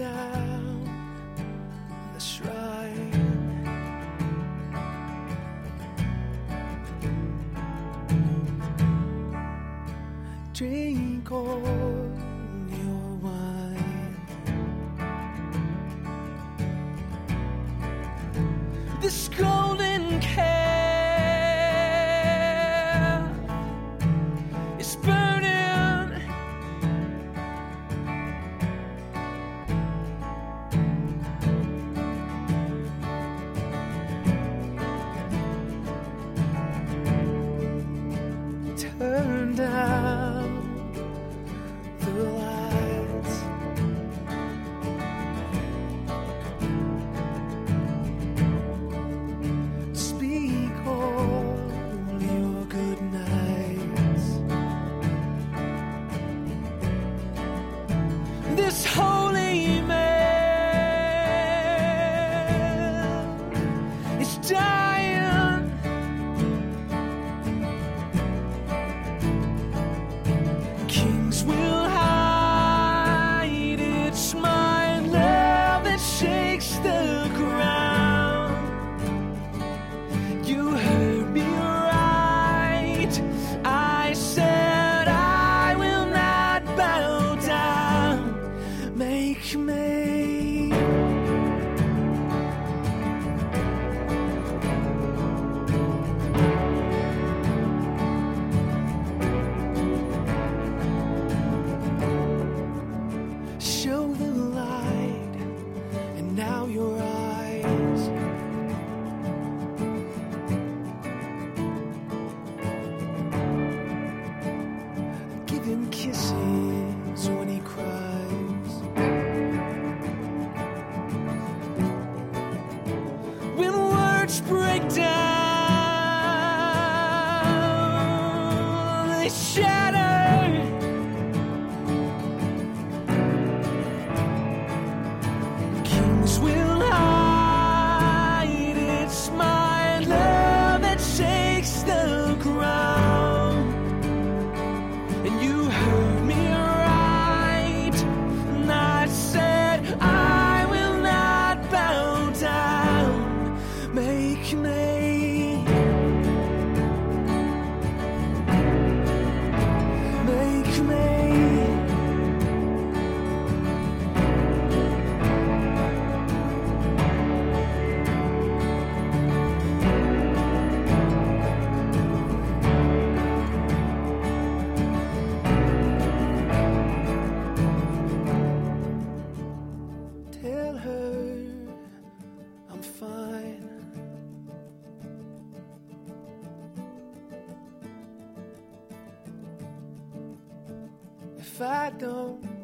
down the shrine. Drink all your wine. This golden calf is burning. Turn down the lights. Speak all your good nights. This holy man is dying. Kings will hide its smile, love that shakes the ground. You heard me right. I said I will not bow down. Make me. Show the light, and now your eyes. Give him kisses when he cries. When words break down, they shatter. Kings will hide its smile, love that shakes the ground. And you heard me right, and I said I will not bow down. Make me. Make me. Tell her I'm fine. If I don't